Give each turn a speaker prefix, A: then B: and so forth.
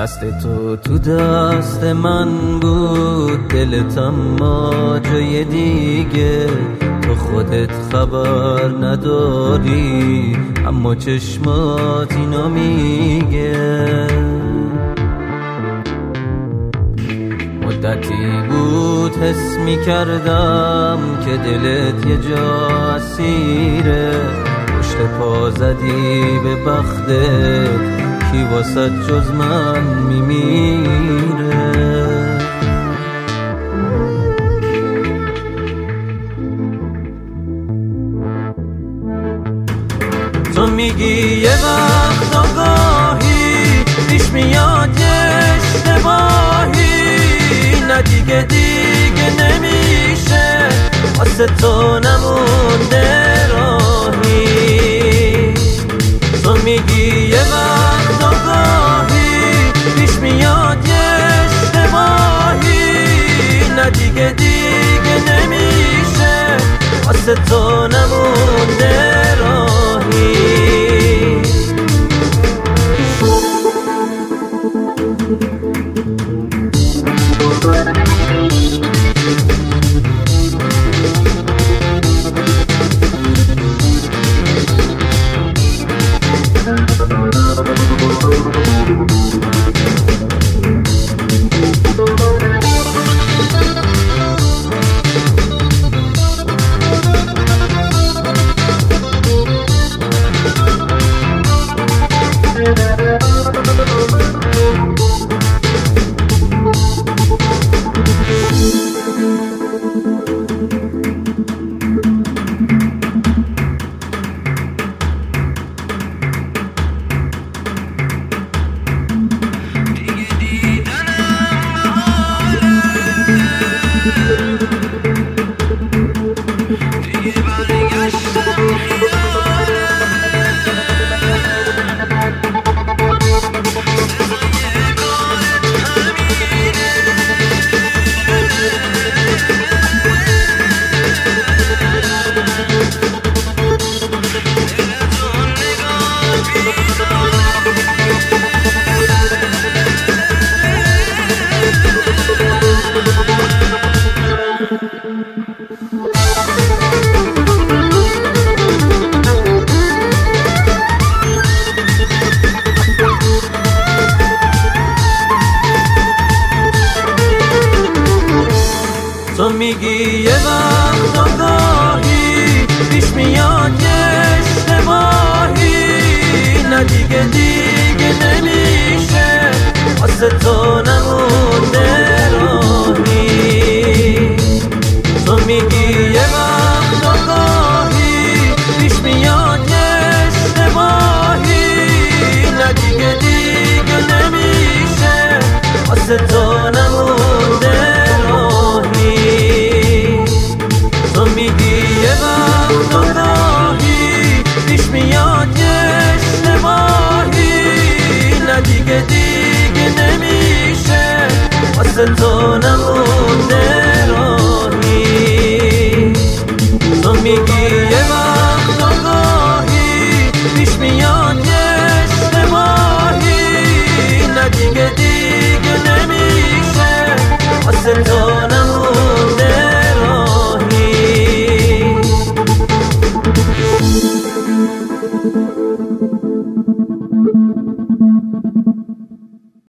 A: دست تو دست من بود، دلت اما جای دیگه. تو خودت خبر نداری اما چشمات اینو میگه. مدتی بود حس میکردم که دلت یه جا اسیره. پشت پا زدی به بختت، کی واسه جز من میمیره. تو میگی یه وقت آگاهی پیش میاد یه اشتباهی، نه دیگه نمیشه واسه تو نمونده راهی. تو میگی یه وقت آگاهی پیش میاد یه اشتباهی، نه دیگه نمیشه واسه تو نمونده راهی. تو میگی یه وقت آگاهی پیش میاد یه اشتباهی، نه دیگه نمیشه واسه تو نمونده راهی. تو میگی یه وقت آگاهی پیش میاد یه اشتباهی، نه دیگه نمیشه واسه تو نمونده راهی. تو میگی یه وقت آگاهی پیش میاد یه اشتباهی، نه دیگه نمیشه واسه تو نمونده